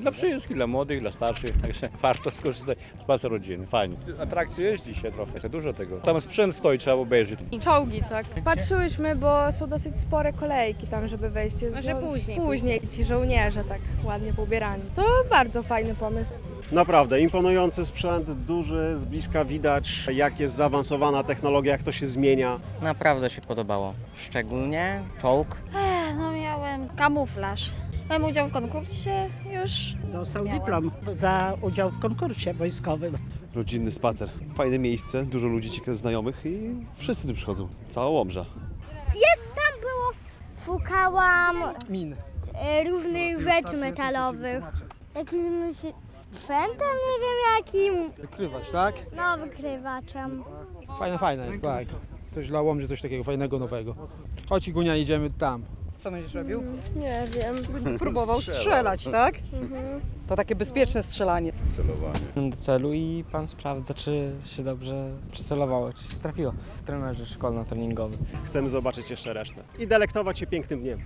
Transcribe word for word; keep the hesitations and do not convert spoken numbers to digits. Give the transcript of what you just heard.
Dla wszystkich, dla młodych, dla starszych, także warto skorzystać. Spacer rodzinny, fajnie. Atrakcji jest dzisiaj trochę, dużo tego. Tam sprzęt stoi, trzeba obejrzeć. Czołgi, tak. Patrzyłyśmy, bo są dosyć spore kolejki tam, żeby wejść. Jest Może no, później, Później ci żołnierze tak ładnie poubierani. To bardzo fajny pomysł. Naprawdę imponujący sprzęt, duży, z bliska widać jak jest zaawansowana technologia, jak to się zmienia. Naprawdę się podobało. Szczególnie czołg. No miałem kamuflaż. Miałem udział w konkursie już. Dostał Miałam. dyplom za udział w konkursie wojskowym. Rodzinny spacer. Fajne miejsce, dużo ludzi ciekawych znajomych i wszyscy tu przychodzą. Cała Łomża. Tam było, szukałam Min. e, różnych rzeczy metalowych. Jakimś sprzętem, nie wiem jakim, Wykrywacz, tak? no wykrywaczem. Fajne, fajne jest, tak. Coś dla Łomży, coś takiego fajnego, nowego. Chodź Igunia, idziemy tam. Co będziesz robił? Nie wiem. Próbował strzelać, tak? To takie bezpieczne strzelanie. do celu i pan sprawdza, czy się dobrze przycelowało, czy się trafiło. Trenerzy szkolno-treningowy. Chcemy zobaczyć jeszcze resztę i delektować się pięknym dniem.